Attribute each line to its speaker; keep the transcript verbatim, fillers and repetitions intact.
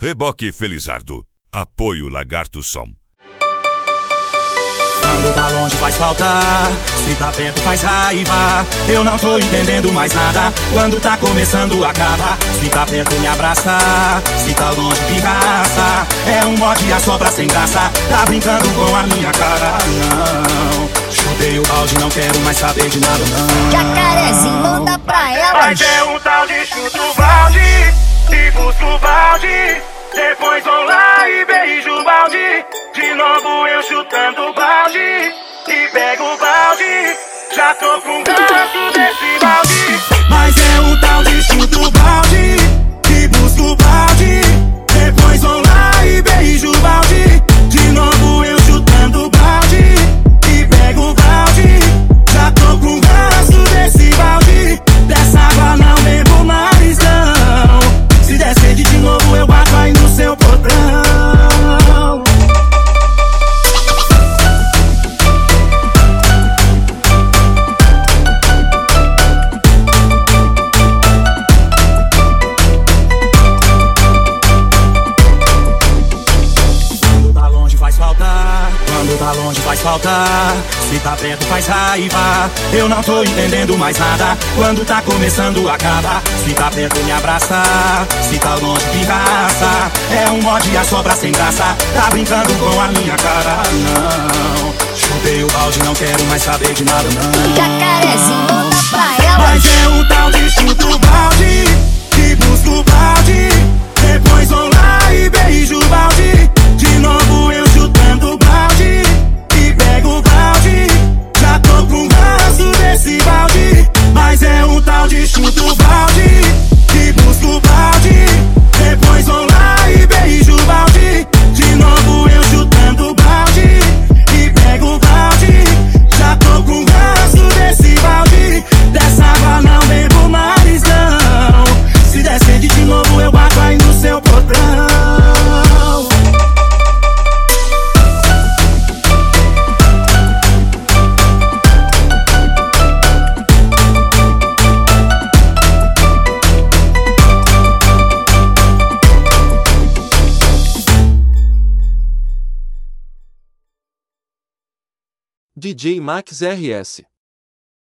Speaker 1: Reboque Felizardo. Apoio Lagarto Som.
Speaker 2: Quando tá longe faz falta, se tá perto faz raiva. Eu não tô entendendo mais nada. Quando tá começando acaba. Se tá perto me abraça, se tá longe pirraça. É um mod a sopra sem graça. Tá brincando com a minha cara. Não, chutei o balde, não quero mais saber de nada não.
Speaker 3: Jacarezinho, manda pra ela.
Speaker 4: Mas é um tal de chuto o balde e busco o balde. Depois vou lá e beijo o balde. De novo eu chutando o balde e pego o balde. Já tô com gosto desse balde.
Speaker 2: Mas é um tal de chuto o balde e busco o balde. Depois vou lá e beijo o balde. De novo eu chutando o balde e pego o balde. Já tô com gosto desse balde. Dessa água não bebo mais não. Se der sede de novo eu bato aí no seu portão. Quando tá longe faz falta, se tá perto faz raiva. Eu não tô entendendo mais nada. Quando tá começando acaba. Se tá perto me abraça, se tá longe pirraça. É um mod a sobra sem graça. Tá brincando com a minha cara. Não, chutei o balde, não quero mais saber de nada não.
Speaker 3: Jacarezinho, manda pra ela.
Speaker 2: Mas é um tal de chuto o balde e busco o balde. Depois vou lá e beijo o balde. De novo eu chutando o balde e pego o balde. Já tô com gosto desse balde. Mas é um tal de chuto o balde e busco o balde. Depois vou lá e beijo o balde. De novo eu chutando o balde e pego o balde. Já tô com gosto desse balde. Dessa água não bebo mais não. Se der sede de novo eu bato aí no seu portão.
Speaker 5: D J Max R S